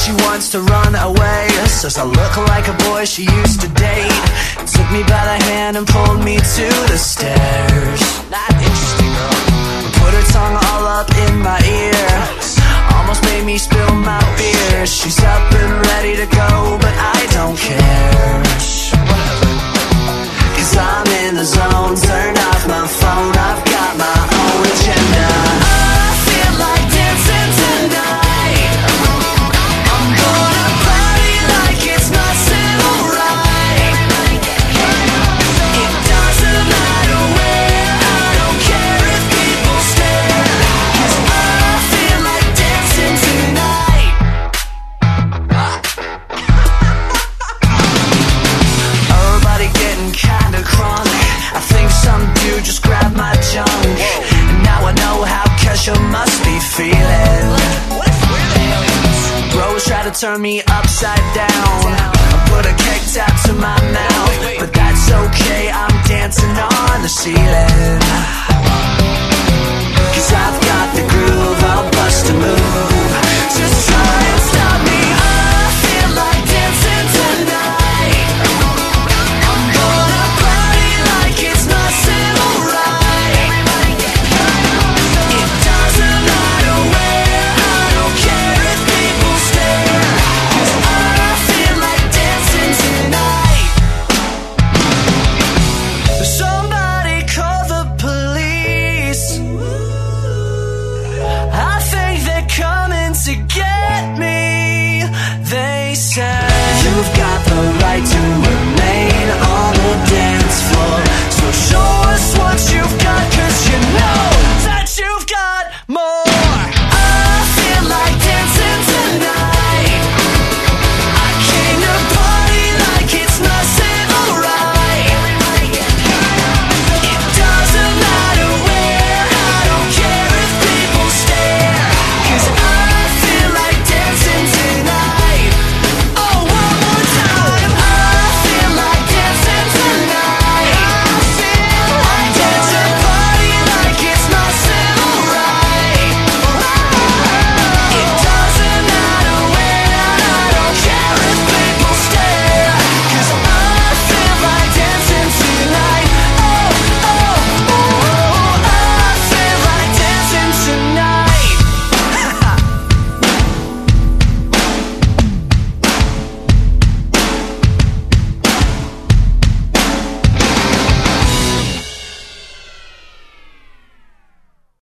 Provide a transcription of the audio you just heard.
she wants to run away. Says I look like a boy she used to date. Took me by the hand and pulled me to the stairs. Not interesting, girl. Put her tongue all up in my ear. Almost made me spill my beer. She's up and ready to go, but I don't care. Cause I'm in the zone. Turn off my phone, I've got my own agenda. I feel like dancing tonight. I'm gonna party like it's my civil right. It doesn't matter where, I don't care if people stare. Cause I feel like dancing tonight. Everybody getting kinda crunk. I think some dude just grabbed my junk. And now I know how Kesha must be feeling. Bros try to turn me upside down. I put a keg tap to my mouth, but that's okay, I'm dancing on the ceiling. Cause I've got the groove, I'll bust a move. Just try and stop me, I feel like dancing tonight. I'm gonna party like it's my civil right. It doesn't matter where, I don't care if people stare. Cause I feel like dancing tonight. Somebody call the police. I think they're coming to get me. They said you've got the right to move.